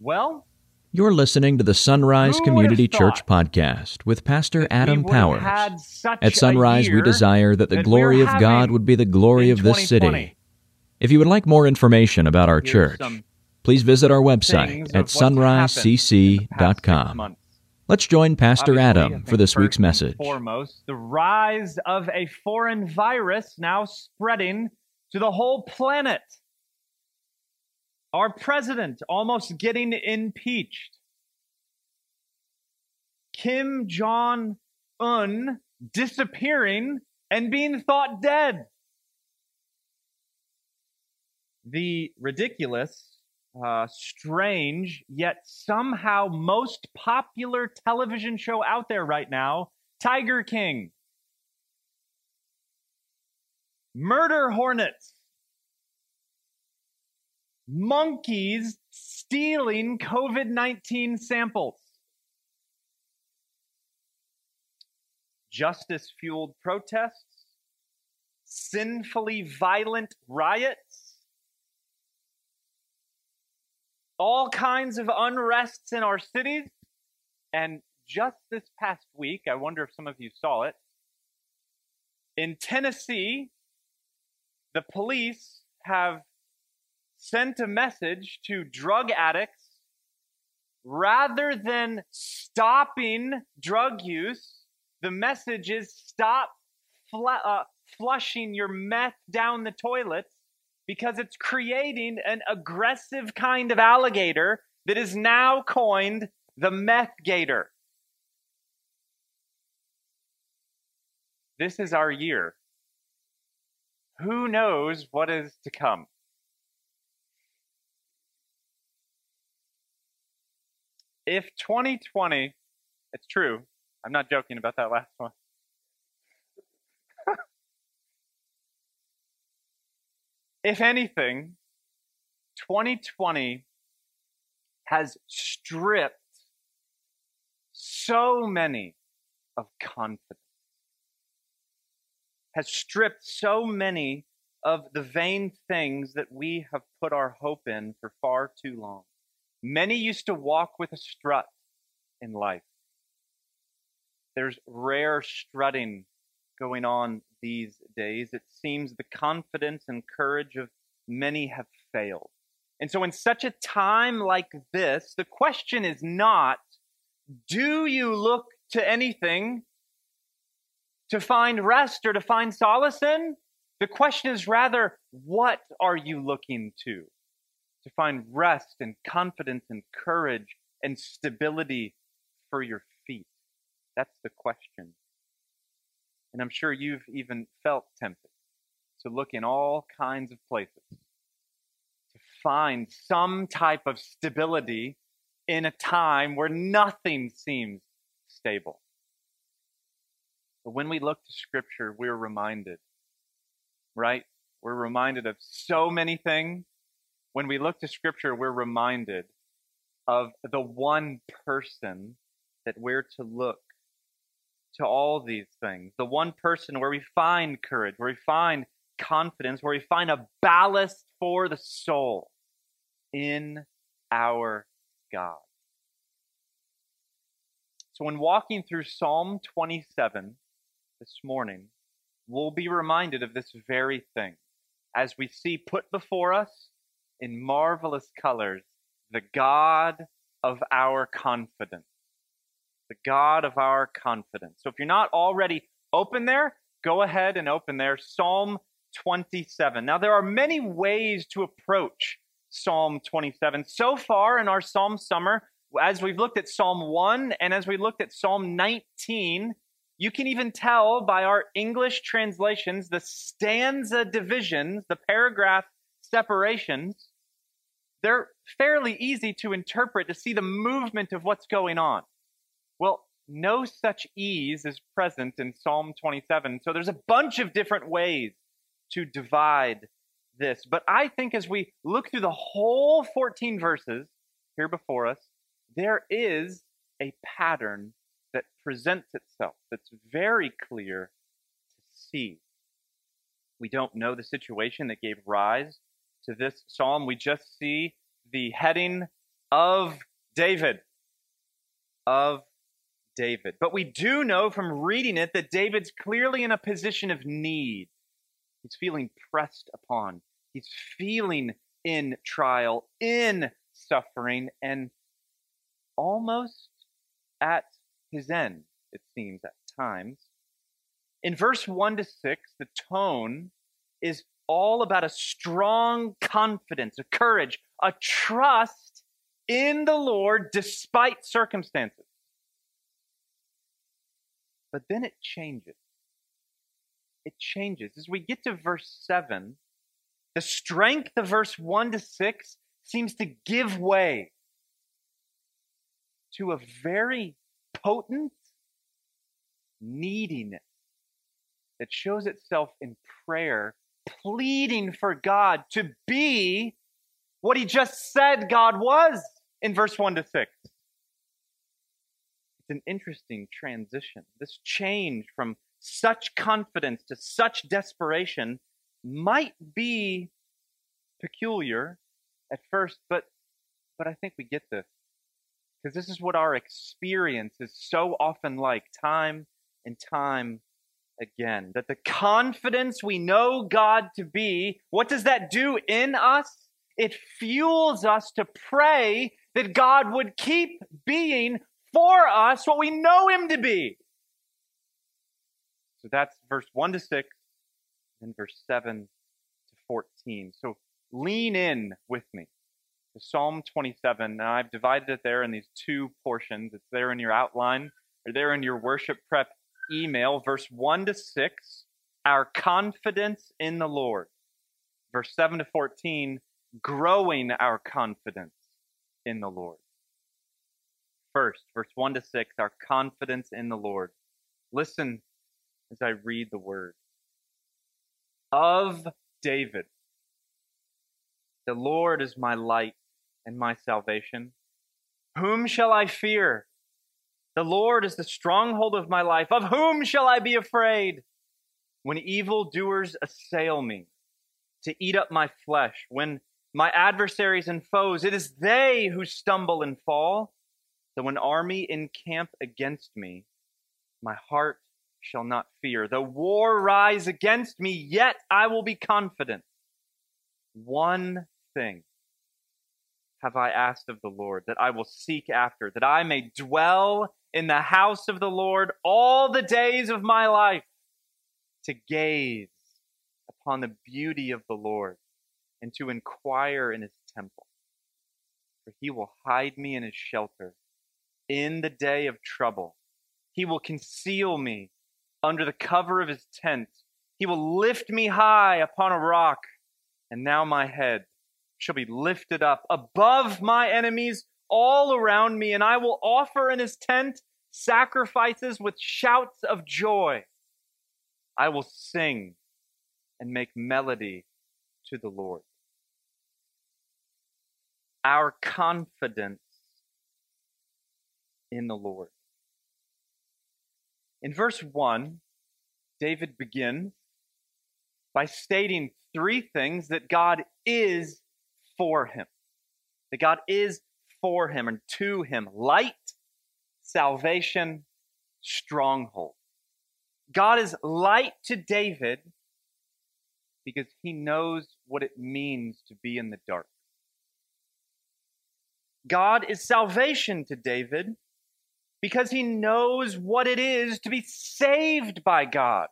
Well, You're listening to the Sunrise who Community would have Church thought podcast with Pastor that Adam we would have Powers. had such At Sunrise, a we year desire that the that glory we're of God having would be the glory in of this 2020. city. If you would like more information about our Here's church, some please visit our website things at of what's happened in the past 6 sunrisecc.com. months. Let's join Pastor Obviously, I Adam think for this week's first and message. Foremost, the rise of a foreign virus now spreading to the whole planet. Our president almost getting impeached. Kim Jong-un disappearing and being thought dead. The ridiculous, strange, yet somehow most popular television show out there right now, Tiger King. Murder hornets. Monkeys stealing COVID-19 samples. Justice-fueled protests. Sinfully violent riots. All kinds of unrests in our cities. And just this past week, I wonder if some of you saw it, in Tennessee, the police have sent a message to drug addicts. Rather than stopping drug use, the message is stop flushing your meth down the toilets because it's creating an aggressive kind of alligator that is now coined the meth gator. This is our year. Who knows what is to come? If 2020, it's true, I'm not joking about that last one. If anything, 2020 has stripped so many of confidence, has stripped so many of the vain things that we have put our hope in for far too long. Many used to walk with a strut in life. There's rare strutting going on these days. It seems the confidence and courage of many have failed. And so in such a time like this, the question is not, do you look to anything to find rest or to find solace in? The question is rather, what are you looking to find rest and confidence and courage and stability for your feet? That's the question. And I'm sure you've even felt tempted to look in all kinds of places to find some type of stability in a time where nothing seems stable. But when we look to Scripture, we're reminded, right? We're reminded of so many things. When we look to Scripture, we're reminded of the one person that we're to look to all these things. The one person where we find courage, where we find confidence, where we find a ballast for the soul in our God. So when walking through Psalm 27 this morning, we'll be reminded of this very thing as we see put before us in marvelous colors the God of our confidence. The God of our confidence. So if you're not already open there, go ahead and open there. Psalm 27. Now there are many ways to approach Psalm 27. So far in our Psalm summer, as we've looked at Psalm 1 and as we looked at Psalm 19, you can even tell by our English translations, the stanza divisions, the paragraph separations, they're fairly easy to interpret, to see the movement of what's going on. Well, no such ease is present in Psalm 27. So there's a bunch of different ways to divide this. But I think as we look through the whole 14 verses here before us, there is a pattern that presents itself that's very clear to see. We don't know the situation that gave rise to this psalm. We just see the heading of David. Of David. But we do know from reading it that David's clearly in a position of need. He's feeling pressed upon. He's feeling in trial, in suffering, and almost at his end, it seems at times. In verse 1 to 6, the tone is all about a strong confidence, a courage, a trust in the Lord despite circumstances. But then it changes. It changes. As we get to verse 7, the strength of verse 1 to 6 seems to give way to a very potent neediness that shows itself in prayer, pleading for God to be what he just said God was in verse 1 to 6. It's an interesting transition. This change from such confidence to such desperation might be peculiar at first, but I think we get this. Because this is what our experience is so often like, time and time again. That the confidence we know God to be, what does that do in us? It fuels us to pray that God would keep being for us what we know him to be. So that's verse 1 to 6, and verse 7 to 14. So lean in with me to Psalm 27. Now I've divided it there in these two portions. It's there in your outline, or there in your worship prep email. Verse 1 to 6, our confidence in the Lord. Verse 7 to 14, growing our confidence in the Lord. First, verse 1 to 6, our confidence in the Lord. Listen as I read the word. Of David, the Lord is my light and my salvation. Whom shall I fear? The Lord is the stronghold of my life. Of whom shall I be afraid? When evildoers assail me to eat up my flesh, when my adversaries and foes, it is they who stumble and fall. Though an army encamp against me, my heart shall not fear. Though war rise against me, yet I will be confident. One thing have I asked of the Lord, that I will seek after, that I may dwell in the house of the Lord all the days of my life, to gaze upon the beauty of the Lord and to inquire in his temple. For he will hide me in his shelter in the day of trouble. He will conceal me under the cover of his tent. He will lift me high upon a rock, and now my head shall be lifted up above my enemies all around me, and I will offer in his tent sacrifices with shouts of joy. I will sing and make melody to the Lord. Our confidence in the Lord. In verse 1, David begins by stating three things that God is for him. That God is for him and to him. Light, salvation, stronghold. God is light to David because he knows what it means to be in the dark. God is salvation to David because he knows what it is to be saved by God.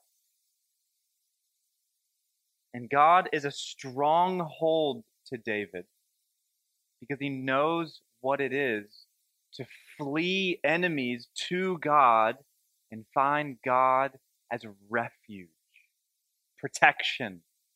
And God is a stronghold to David because he knows what it is to flee enemies to God and find God as a refuge, protection.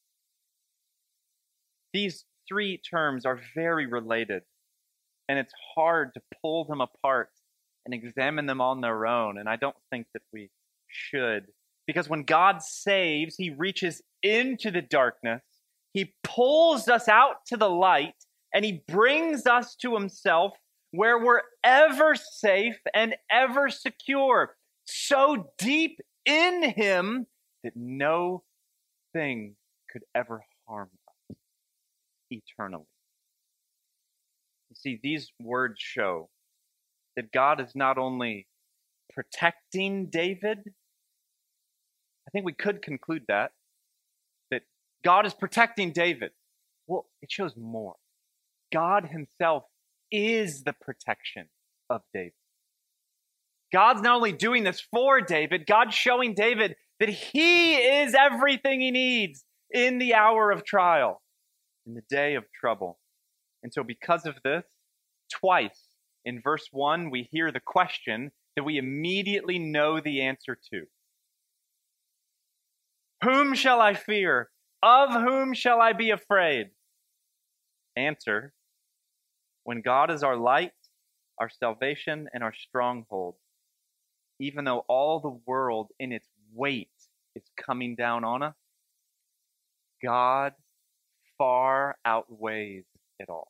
These three terms are very related, and it's hard to pull them apart and examine them on their own, and I don't think that we should. Because when God saves, he reaches into the darkness, he pulls us out to the light, and he brings us to himself where we're ever safe and ever secure, so deep in him that no thing could ever harm us eternally. See, these words show that God is not only protecting David, I think we could conclude that God is protecting David. Well, it shows more. God himself is the protection of David. God's not only doing this for David, God's showing David that he is everything he needs in the hour of trial, in the day of trouble. And so because of this, twice in verse 1, we hear the question that we immediately know the answer to. Whom shall I fear? Of whom shall I be afraid? Answer, when God is our light, our salvation, and our stronghold, even though all the world in its weight is coming down on us, God far outweighs it all.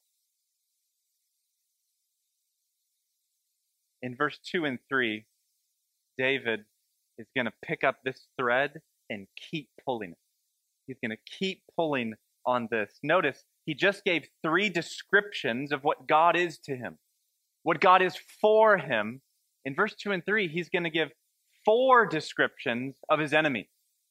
In verse 2 and 3, David is going to pick up this thread and keep pulling it. He's going to keep pulling on this. Notice, he just gave 3 descriptions of what God is to him, what God is for him. In verse 2 and 3, he's going to give 4 descriptions of his enemies.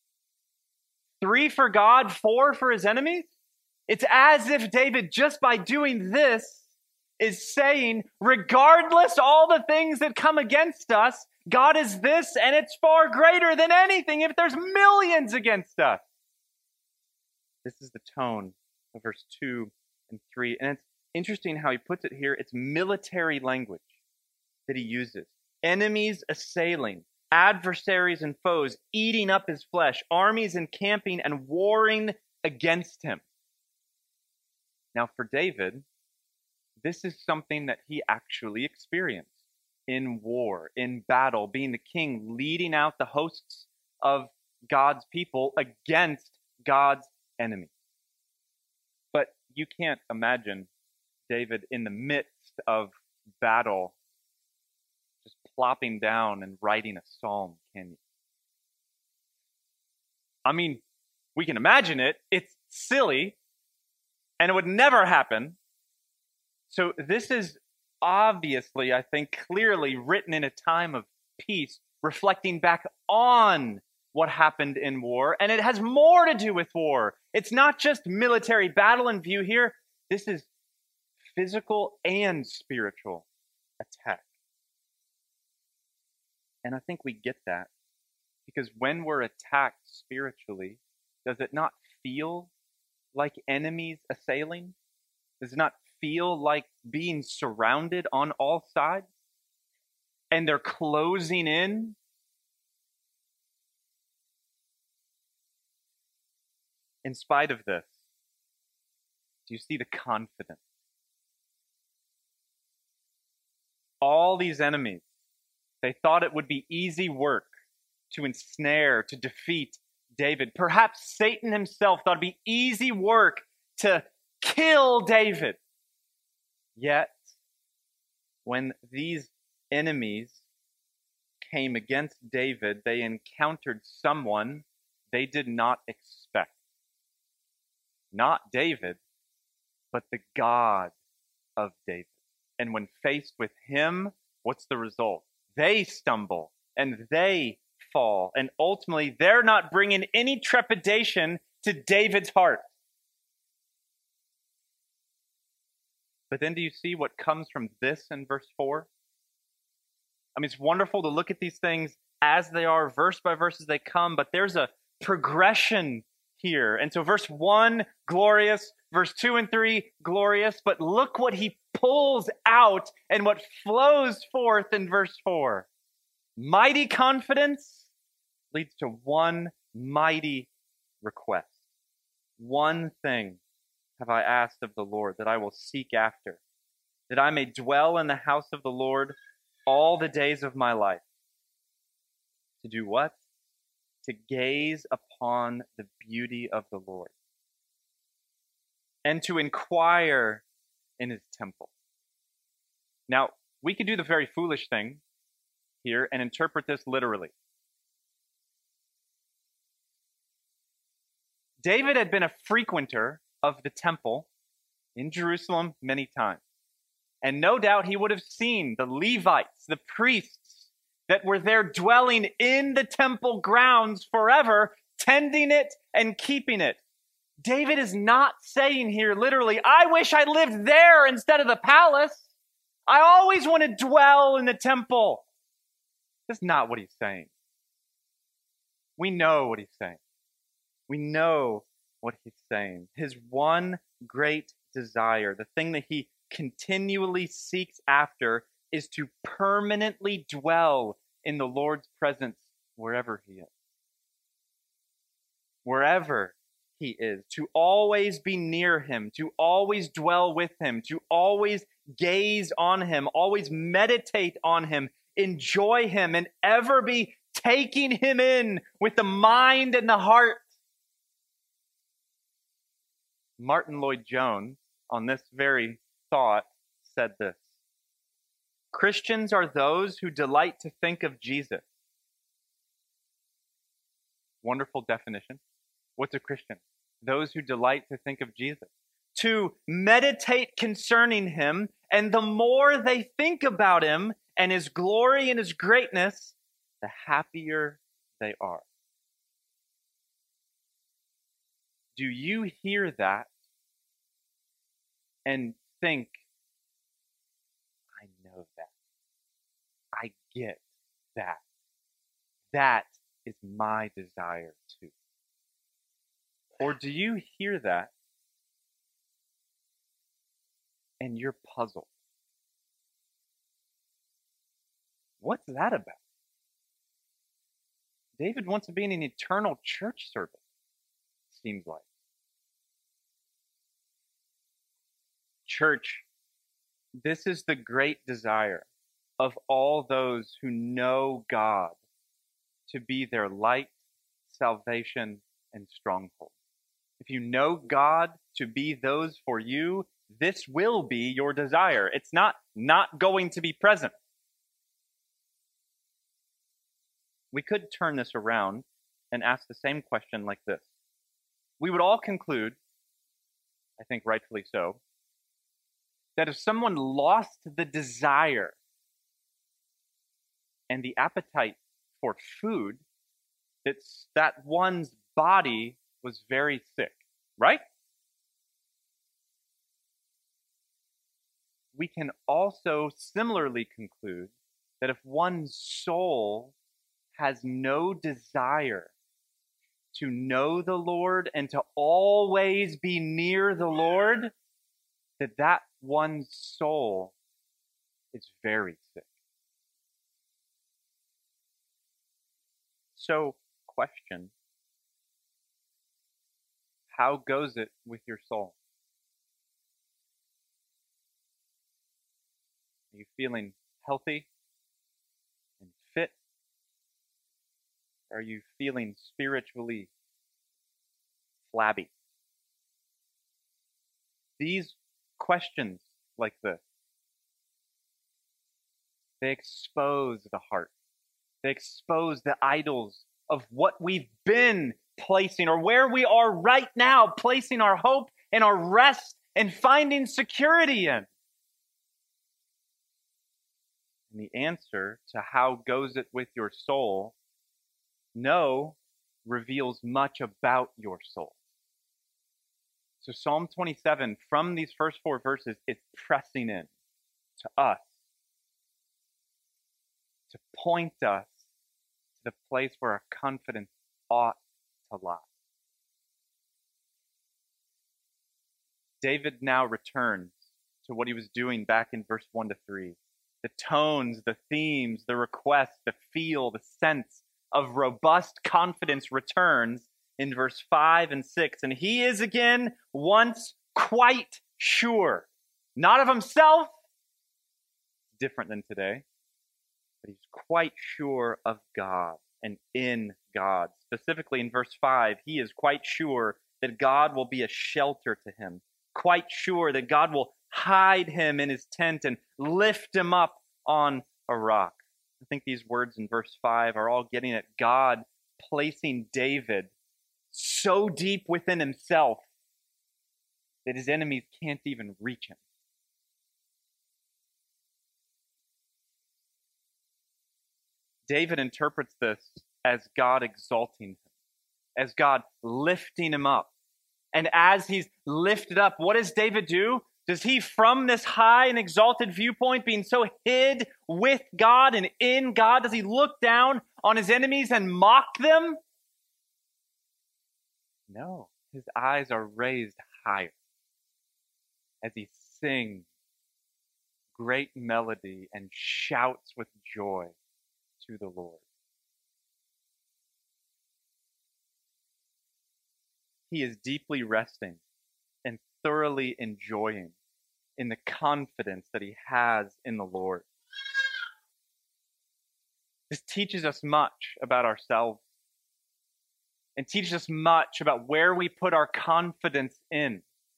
3 for God, 4 for his enemies. It's as if David, just by doing this, is saying, regardless all the things that come against us, God is this, and it's far greater than anything if there's millions against us. This is the tone of verse 2 and 3. And it's interesting how he puts it here. It's military language that he uses. Enemies assailing, adversaries and foes eating up his flesh, armies encamping and warring against him. Now for David, this is something that he actually experienced in war, in battle, being the king, leading out the hosts of God's people against God's enemy. But you can't imagine David in the midst of battle just plopping down and writing a psalm, can you? I mean, we can imagine it. It's silly, and it would never happen. So this is obviously, I think, clearly written in a time of peace, reflecting back on what happened in war, and it has more to do with war. It's not just military battle in view here. This is physical and spiritual attack. And I think we get that because when we're attacked spiritually, does it not feel like enemies assailing? Does it not feel like being surrounded on all sides? And they're closing in? In spite of this, do you see the confidence? All these enemies, they thought it would be easy work to ensnare, to defeat David. Perhaps Satan himself thought it'd be easy work to kill David. Yet, when these enemies came against David, they encountered someone they did not expect. Not David, but the God of David. And when faced with him, what's the result? They stumble and they fall. And ultimately, they're not bringing any trepidation to David's heart. But then do you see what comes from this in verse 4? I mean, it's wonderful to look at these things as they are, verse by verse as they come, but there's a progression here. And so verse 1, glorious. Verse 2 and 3, glorious. But look what he pulls out and what flows forth in verse 4. Mighty confidence leads to one mighty request. One thing have I asked of the Lord that I will seek after, that I may dwell in the house of the Lord all the days of my life. To do what? To gaze upon the beauty of the Lord and to inquire in his temple. Now, we could do the very foolish thing here and interpret this literally. David had been a frequenter of the temple in Jerusalem many times. And no doubt he would have seen the Levites, the priests that were there dwelling in the temple grounds forever, tending it and keeping it. David is not saying here literally, I wish I lived there instead of the palace. I always want to dwell in the temple. That's not what he's saying. We know what he's saying. We know what he's saying. His one great desire, the thing that he continually seeks after, is to permanently dwell in the Lord's presence wherever he is. Wherever he is, to always be near him, to always dwell with him, to always gaze on him, always meditate on him, enjoy him, and ever be taking him in with the mind and the heart. Martin Lloyd-Jones, on this very thought, said this: Christians are those who delight to think of Jesus. Wonderful definition. What's a Christian? Those who delight to think of Jesus. To meditate concerning him, and the more they think about him and his glory and his greatness, the happier they are. Do you hear that and think, I know that. I get that. That is my desire too. Or do you hear that and you're puzzled? What's that about? David wants to be in an eternal church service, seems like. Church, this is the great desire of all those who know God, to be their light, salvation, and stronghold. If you know God to be those for you, this will be your desire. It's not going to be present. We could turn this around and ask the same question like this. We would all conclude, I think rightfully so, that if someone lost the desire and the appetite for food, that one's body was very sick, right? We can also similarly conclude that if one's soul has no desire to know the Lord and to always be near the Lord, that one's soul is very sick. So, question: how goes it with your soul? Are you feeling healthy and fit? Are you feeling spiritually flabby? These questions like this, they expose the heart. They expose the idols of what we've been placing, or where we are right now, placing our hope and our rest and finding security in. And the answer to how goes it with your soul, no, reveals much about your soul. So Psalm 27, from these first 4 verses, is pressing in to us, to point us to the place where our confidence ought to lie. David now returns to what he was doing back in verse 1 to 3. The tones, the themes, the request, the feel, the sense of robust confidence returns in verse 5 and 6. And he is again once quite sure, not of himself, different than today, but he's quite sure of God and in God. Specifically in verse 5, he is quite sure that God will be a shelter to him, quite sure that God will hide him in his tent and lift him up on a rock. I think these words in verse 5 are all getting at God placing David so deep within himself that his enemies can't even reach him. David interprets this as God exalting him, as God lifting him up. And as he's lifted up, what does David do? Does he, from this high and exalted viewpoint, being so hid with God and in God, does he look down on his enemies and mock them? No, his eyes are raised higher as he sings great melody and shouts with joy to the Lord. He is deeply resting and thoroughly enjoying in the confidence that he has in the Lord. This teaches us much about ourselves and teaches us much about where we put our confidence in,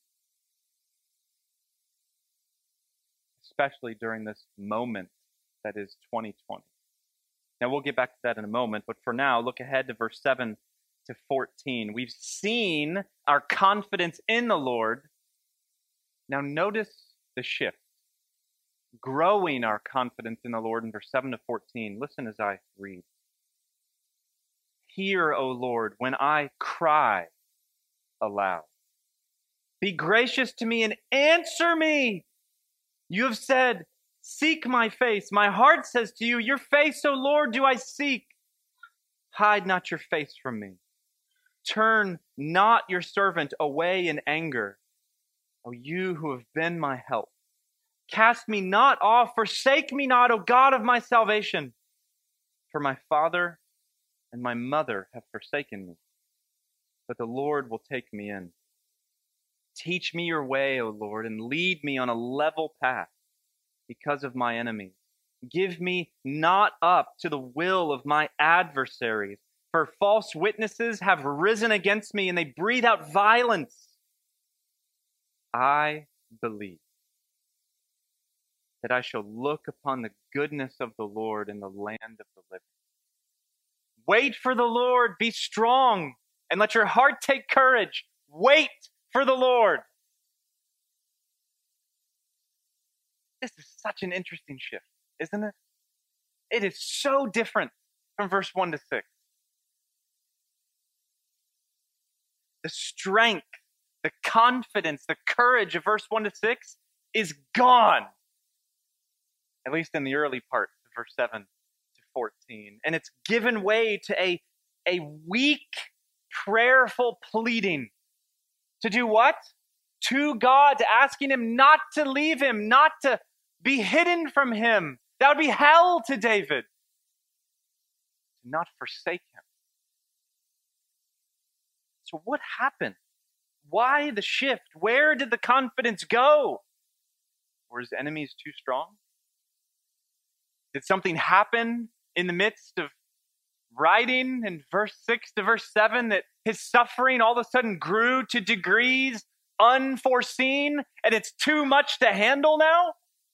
especially during this moment that is 2020. Now, we'll get back to that in a moment, but for now, look ahead to verse 7 to 14. We've seen our confidence in the Lord. Now, notice the shift. Growing our confidence in the Lord in verse 7 to 14. Listen as I read. Hear, O Lord, when I cry aloud. Be gracious to me and answer me. You have said, seek my face. My heart says to you, your face, O Lord, do I seek. Hide not your face from me. Turn not your servant away in anger. O you who have been my help. Cast me not off, forsake me not, O God of my salvation. For my father and my mother have forsaken me, but the Lord will take me in. Teach me your way, O Lord, and lead me on a level path because of my enemies. Give me not up to the will of my adversaries, for false witnesses have risen against me, and they breathe out violence. I believe that I shall look upon the goodness of the Lord in the land of the living. Wait for the Lord, be strong, and let your heart take courage. Wait for the Lord. This is such an interesting shift, isn't it? It is so different from verse 1 to 6. The strength, the confidence, the courage of verse 1 to 6 is gone, at least in the early part of verse 7 to 14. And it's given way to a weak, prayerful pleading. To do what? To God, to asking him not to leave him, not to be hidden from him. That would be hell to David. To not forsake him. So what happened? Why the shift? Where did the confidence go? Were his enemies too strong? Did something happen in the midst of writing in verse 6 to verse 7 that his suffering all of a sudden grew to degrees unforeseen and it's too much to handle now?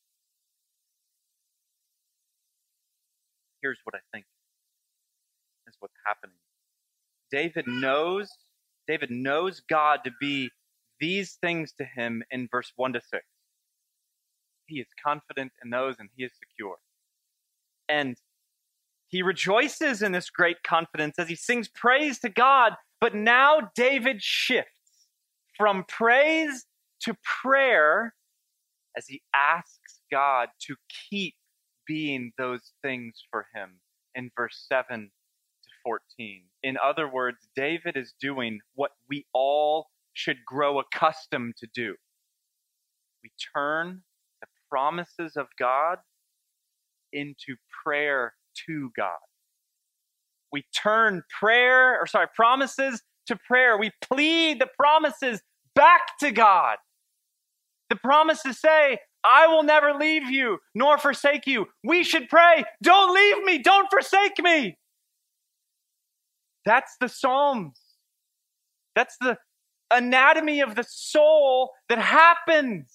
Here's what I think is what's happening. David knows God to be these things to him in verse 1 to 6. He is confident in those and he is secure. And he rejoices in this great confidence as he sings praise to God. But now David shifts from praise to prayer as he asks God to keep being those things for him in verse 7 to 14. In other words, David is doing what we all should grow accustomed to do. We turn the promises of God into prayer to God. We turn promises to prayer. We plead the promises back to God. The promises say, I will never leave you nor forsake you. We should pray, don't leave me, don't forsake me. That's the Psalms. That's the anatomy of the soul that happens.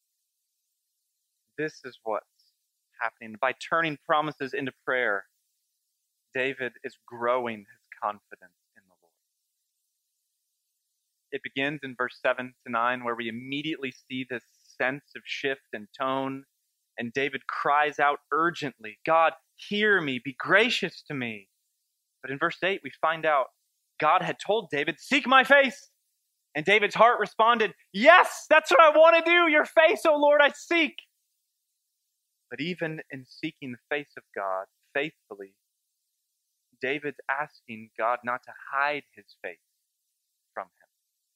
This is what's happening. By turning promises into prayer, David is growing his confidence in the Lord. It begins in verse 7 to 9, where we immediately see this sense of shift and tone, and David cries out urgently, God, hear me, be gracious to me. But in verse 8, we find out God had told David, seek my face. And David's heart responded, yes, that's what I want to do. Your face, O Lord, I seek. But even in seeking the face of God faithfully, David's asking God not to hide his face from him.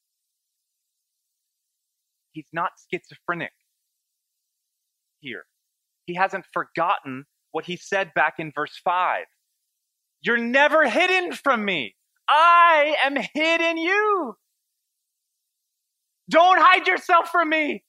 He's not schizophrenic here. He hasn't forgotten what he said back in verse 5. You're never hidden from me. I am hid in you. Don't hide yourself from me.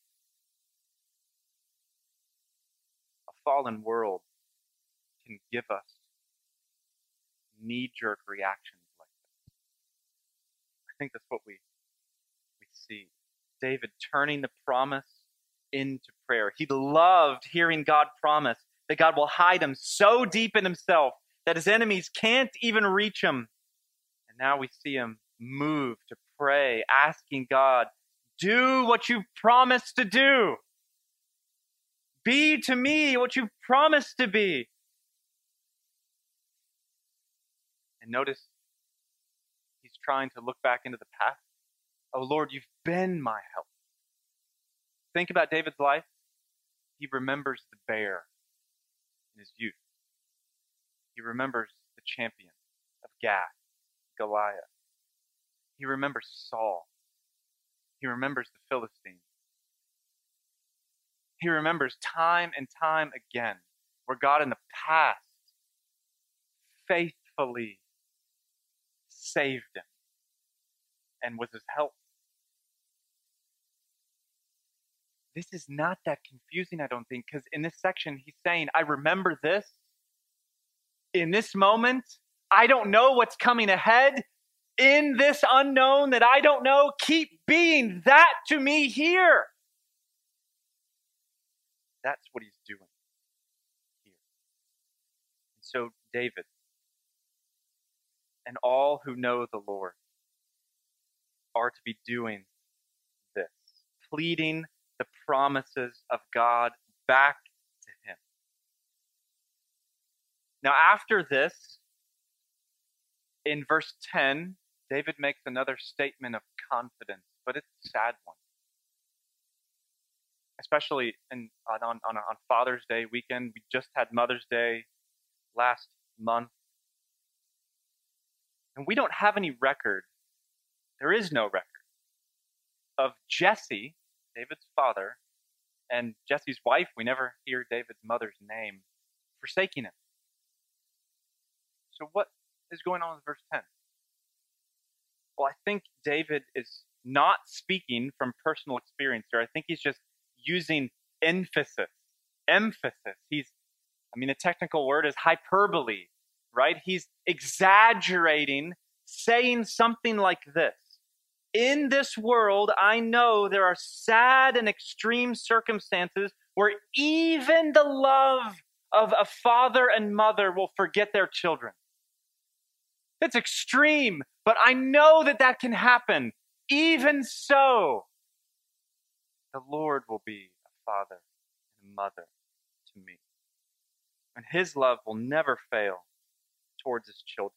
A fallen world can give us knee-jerk reactions like this. I think that's what we see. David turning the promise into prayer. He loved hearing God promise that God will hide him so deep in himself that his enemies can't even reach him. And now we see him move to pray, asking God, do what you've promised to do. Be to me what you've promised to be. And notice he's trying to look back into the past. Oh Lord, you've been my help. Think about David's life. He remembers the bear in his youth. He remembers the champion of Gath, Goliath. He remembers Saul. He remembers the Philistines. He remembers time and time again where God in the past faithfully saved him and was his help. This is not that confusing, I don't think, because in this section he's saying, I remember this. In this moment, I don't know what's coming ahead. In this unknown that I don't know, keep being that to me here. That's what he's doing here. And so David and all who know the Lord are to be doing this, pleading the promises of God back to him. Now, after this, in verse 10, David makes another statement of confidence, but it's a sad one. Especially on Father's Day weekend. We just had Mother's Day last month. And we don't have any record, there is no record, of Jesse, David's father, and Jesse's wife, we never hear David's mother's name, forsaking him. So what is going on in verse 10? Well, I think David is not speaking from personal experience here. I think he's just using emphasis. The technical word is hyperbole, right? He's exaggerating, saying something like this. In this world, I know there are sad and extreme circumstances where even the love of a father and mother will forget their children. That's extreme, but I know that can happen. Even so, the Lord will be a father and a mother to me. And his love will never fail towards his children.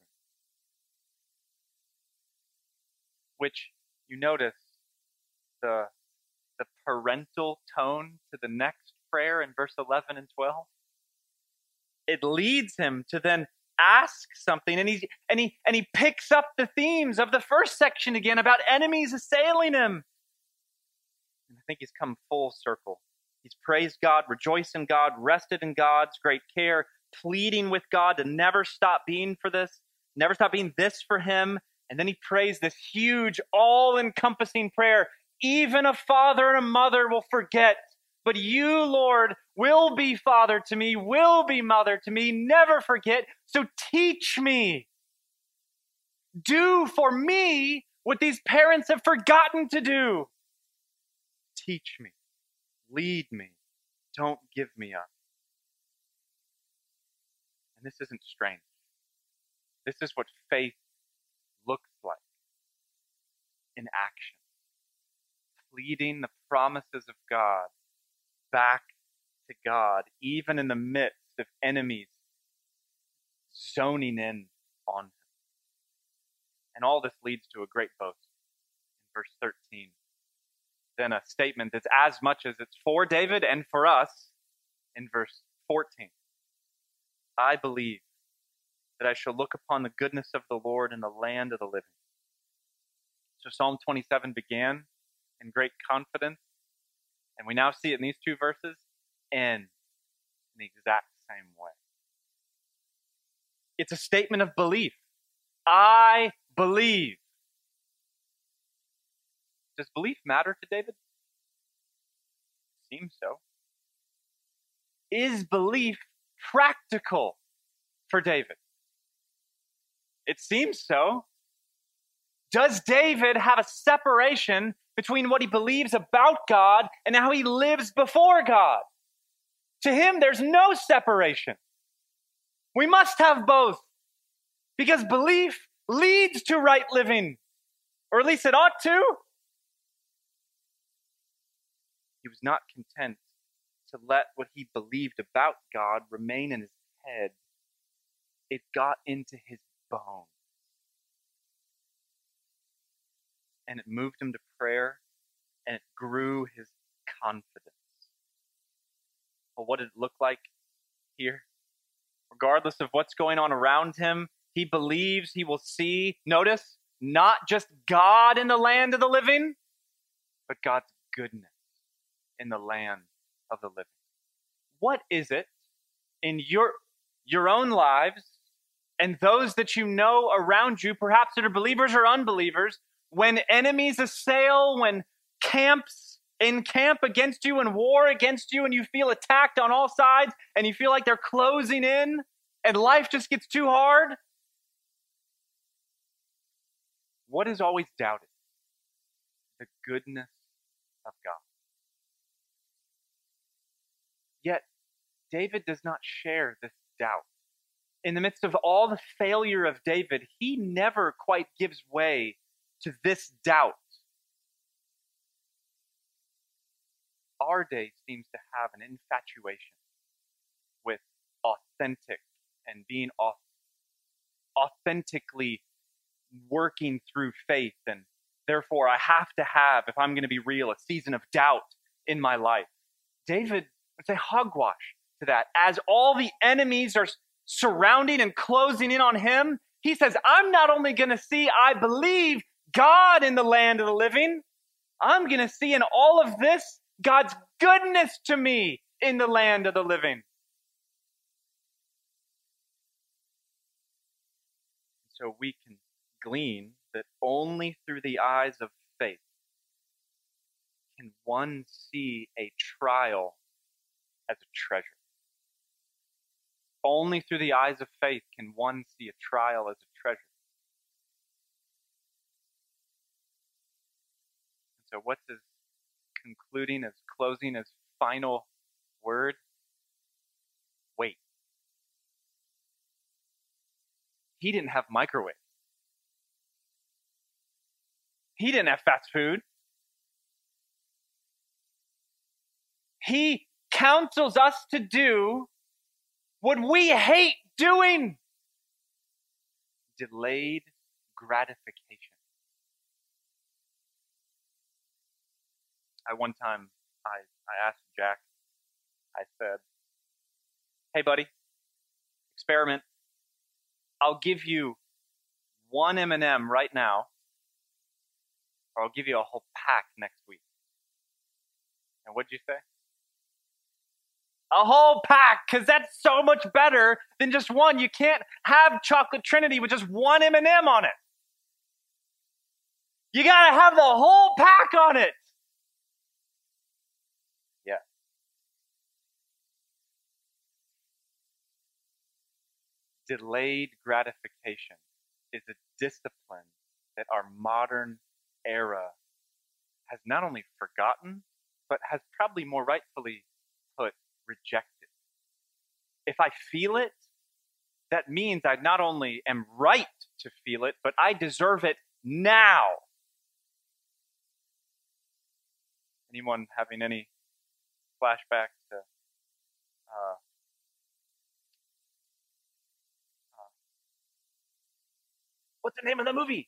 Which, you notice the parental tone to the next prayer in verse 11 and 12. It leads him to then ask something, and he picks up the themes of the first section again about enemies assailing him. And I think he's come full circle. He's praised God, rejoiced in God, rested in God's great care, pleading with God to never stop being this for him. And then he prays this huge, all-encompassing prayer. Even a father and a mother will forget, but you, Lord, will be father to me, will be mother to me, never forget. So teach me. Do for me what these parents have forgotten to do. Teach me. Lead me. Don't give me up. And this isn't strange. This is what faith looks like in action. Pleading the promises of God back to God, even in the midst of enemies zoning in on him. And all this leads to a great boast in verse 13. Then a statement that's as much as it's for David and for us in verse 14. I believe that I shall look upon the goodness of the Lord in the land of the living. So Psalm 27 began in great confidence, and we now see it in these two verses end in the exact same way. It's a statement of belief. I believe. Does belief matter to David? Seems so. Is belief practical for David? It seems so. Does David have a separation between what he believes about God and how he lives before God? To him, there's no separation. We must have both, because belief leads to right living, or at least it ought to. He was not content to let what he believed about God remain in his head. It got into his bones. And it moved him to prayer, and it grew his confidence. Well, what did it look like here? Regardless of what's going on around him, he believes he will see, notice, not just God in the land of the living, but God's goodness in the land of the living. What is it in your own lives and those that you know around you, perhaps that are believers or unbelievers, when enemies assail, when camps encamp against you and war against you, and you feel attacked on all sides, and you feel like they're closing in, and life just gets too hard? What is always doubted? The goodness of God. Yet, David does not share this doubt. In the midst of all the failure of David, he never quite gives way to this doubt. Our day seems to have an infatuation with authentic and being authentically working through faith, and therefore I have to have, if I'm going to be real, a season of doubt in my life. David would say hogwash to that. As all the enemies are surrounding and closing in on him, he says, I'm not only going to see, I believe, God in the land of the living, I'm going to see in all of this God's goodness to me in the land of the living. So we can glean that only through the eyes of faith can one see a trial as a treasure. Only through the eyes of faith can one see a trial as a treasure. So what's his concluding, his closing, his final word? Wait. He didn't have microwave. He didn't have fast food. He counsels us to do what we hate doing. Delayed gratification. One time, I asked Jack, I said, hey buddy, experiment. I'll give you one M&M right now, or I'll give you a whole pack next week. And what'd you say? A whole pack, because that's so much better than just one. You can't have Chocolate Trinity with just one M&M on it. You gotta have the whole pack on it. Yeah. Delayed gratification is a discipline that our modern era has not only forgotten, but has probably more rightfully put rejected. If I feel it, that means I not only am right to feel it, but I deserve it now. Anyone having any flashbacks to What's the name of the movie?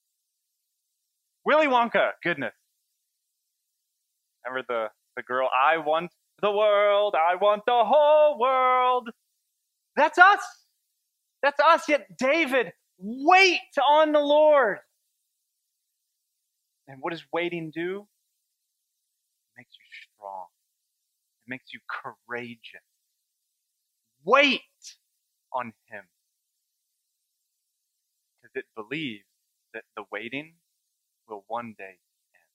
Willy Wonka. Goodness. Remember the girl, I want the world, I want the whole world. That's us. That's us. Yet David, wait on the Lord. And what does waiting do? It makes you strong. It makes you courageous. Wait on him. Because it believes that the waiting will one day end.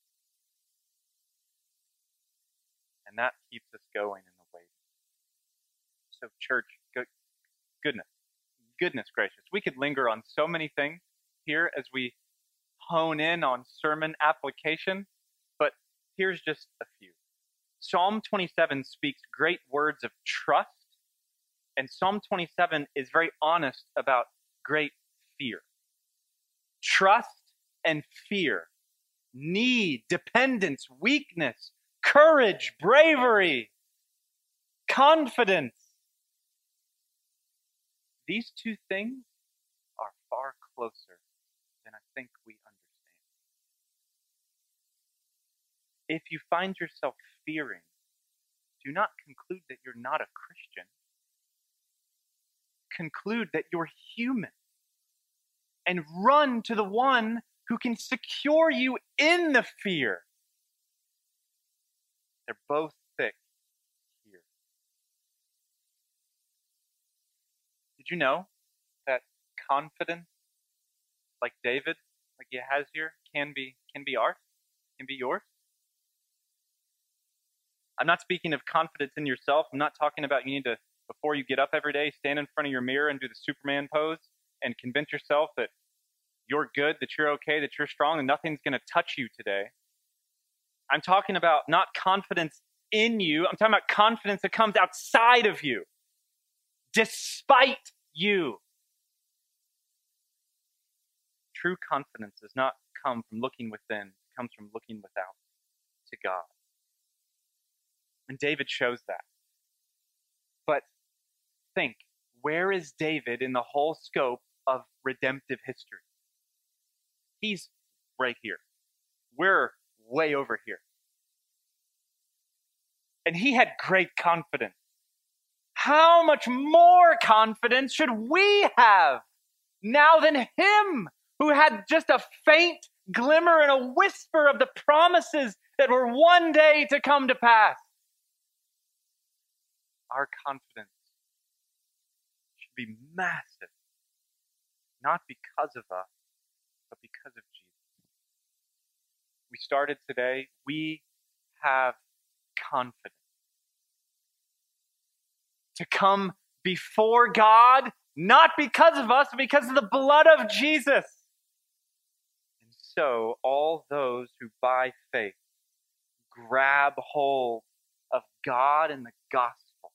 And that keeps us going in the waiting. So church, goodness gracious. We could linger on so many things here as we hone in on sermon application, but here's just a few. Psalm 27 speaks great words of trust, and Psalm 27 is very honest about great fear. Trust and fear, need, dependence, weakness, courage, bravery, confidence. These two things are far closer than I think we understand. If you find yourself fearing, do not conclude that you're not a Christian. Conclude that you're human and run to the one who can secure you in the fear. They're both thick here. Did you know that confidence, like David, like he has here, can be ours, can be yours? I'm not speaking of confidence in yourself. I'm not talking about you need to, before you get up every day, stand in front of your mirror and do the Superman pose and convince yourself that you're good, that you're okay, that you're strong, and nothing's going to touch you today. I'm talking about not confidence in you. I'm talking about confidence that comes outside of you, despite you. True confidence does not come from looking within. It comes from looking without to God. And David shows that. But think, where is David in the whole scope of redemptive history? He's right here. We're way over here. And he had great confidence. How much more confidence should we have now than him, who had just a faint glimmer and a whisper of the promises that were one day to come to pass? Our confidence should be massive, not because of us, but because of Jesus. We started today, we have confidence to come before God, not because of us, but because of the blood of Jesus. And so all those who by faith grab hold of God and the gospel,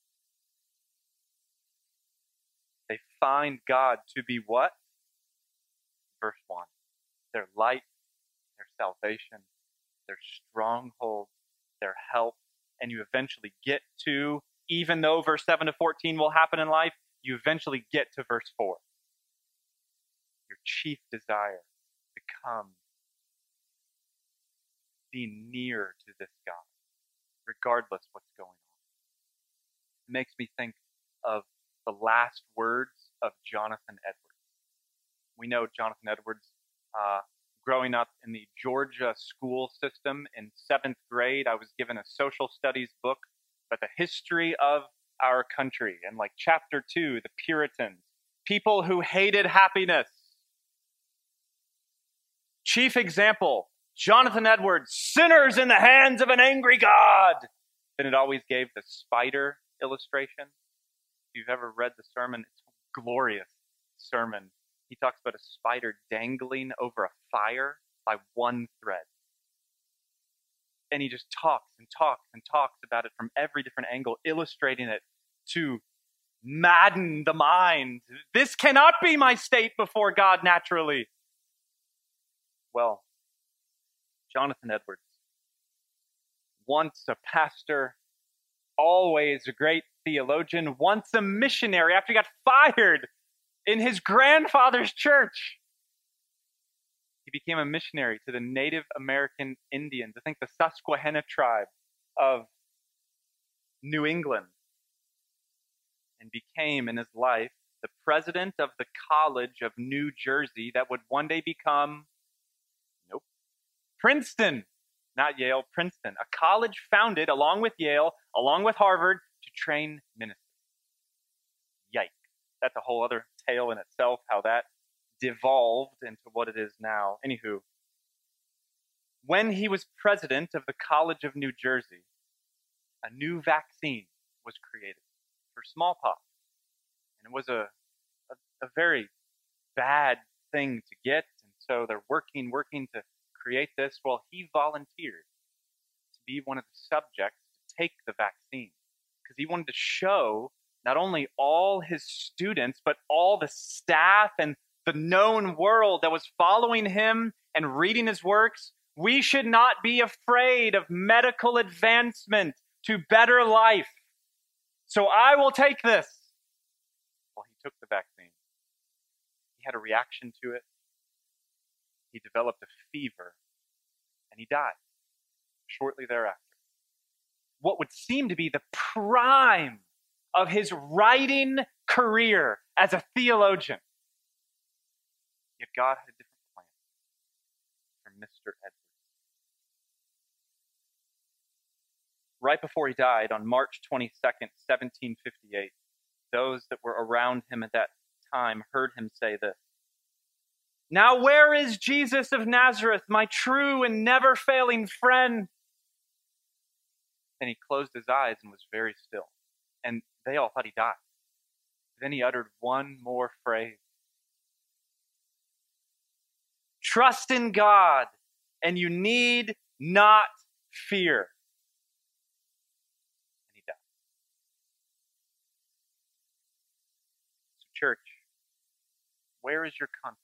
they find God to be what? Verse 1. Their light, their salvation, their stronghold, their help, and you eventually get to, even though verse 7 to 14 will happen in life, you eventually get to verse 4. Your chief desire to come, be near to this God, regardless what's going on. It makes me think of the last words of Jonathan Edwards. We know Jonathan Edwards, growing up in the Georgia school system in 7th grade, I was given a social studies book about the history of our country. And like chapter 2, the Puritans, people who hated happiness. Chief example, Jonathan Edwards, sinners in the hands of an angry God. And it always gave the spider illustration. If you've ever read the sermon, it's a glorious sermon. He talks about a spider dangling over a fire by one thread. And he just talks and talks and talks about it from every different angle, illustrating it to madden the mind. This cannot be my state before God naturally. Well, Jonathan Edwards, once a pastor, always a great theologian, once a missionary after he got fired in his grandfather's church. became a missionary to the Native American Indians, I think the Susquehanna tribe of New England, and became in his life the president of the College of New Jersey that would one day become, Princeton. Not Yale, Princeton. A college founded along with Yale, along with Harvard, to train ministers. Yikes. That's a whole other tale in itself, how that devolved into what it is now. Anywho, when he was president of the College of New Jersey, a new vaccine was created for smallpox. And it was a very bad thing to get. And so they're working to create this. Well, he volunteered to be one of the subjects to take the vaccine because he wanted to show not only all his students, but all the staff and the known world that was following him and reading his works, we should not be afraid of medical advancement to better life. So I will take this. Well, he took the vaccine. He had a reaction to it. He developed a fever, and he died shortly thereafter. What would seem to be the prime of his writing career as a theologian. Yet God had a different plan for Mr. Edwards. Right before he died, on March 22nd, 1758, those that were around him at that time heard him say this: "Now where is Jesus of Nazareth, my true and never failing friend?" Then he closed his eyes and was very still. And they all thought he died. Then he uttered one more phrase: "Trust in God, and you need not fear." And he died. So, church, where is your confidence?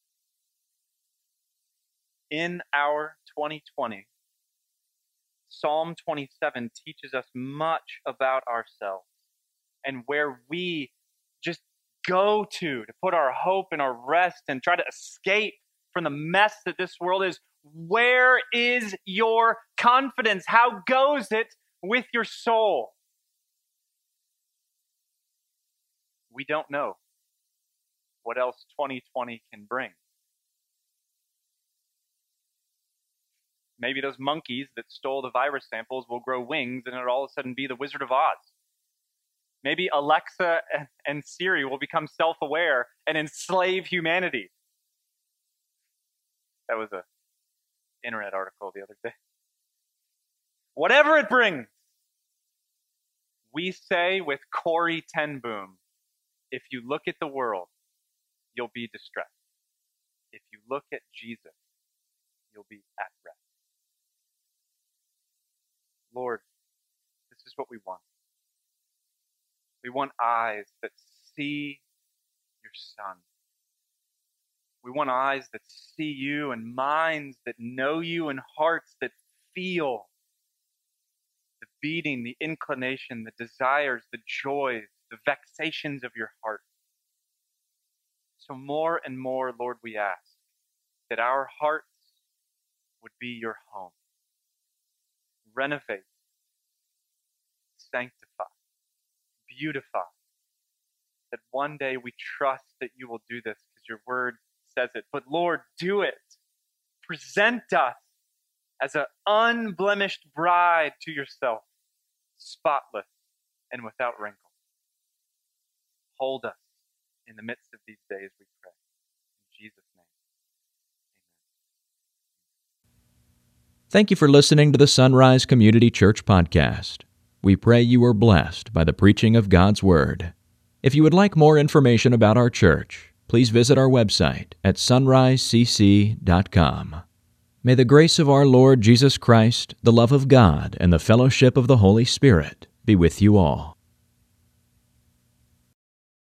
In our 2020, Psalm 27 teaches us much about ourselves and where we just go to put our hope and our rest and try to escape from the mess that this world is. Where is your confidence? How goes it with your soul? We don't know what else 2020 can bring. Maybe those monkeys that stole the virus samples will grow wings and it'll all of a sudden be the Wizard of Oz. Maybe Alexa and Siri will become self-aware and enslave humanity. That was an internet article the other day. Whatever it brings, we say with Corrie ten Boom, if you look at the world, you'll be distressed. If you look at Jesus, you'll be at rest. Lord, this is what we want. We want eyes that see your Son. We want eyes that see you and minds that know you and hearts that feel the beating, the inclination, the desires, the joys, the vexations of your heart. So more and more, Lord, we ask that our hearts would be your home. Renovate, sanctify, beautify. That one day we trust that you will do this because your word says it. But Lord, do it. Present us as an unblemished bride to yourself, spotless and without wrinkle. Hold us in the midst of these days, we pray. In Jesus' name. Thank you for listening to the Sunrise Community Church podcast. We pray you are blessed by the preaching of God's Word. If you would like more information about our church, please visit our website at sunrisecc.com. May the grace of our Lord Jesus Christ, the love of God, and the fellowship of the Holy Spirit be with you all.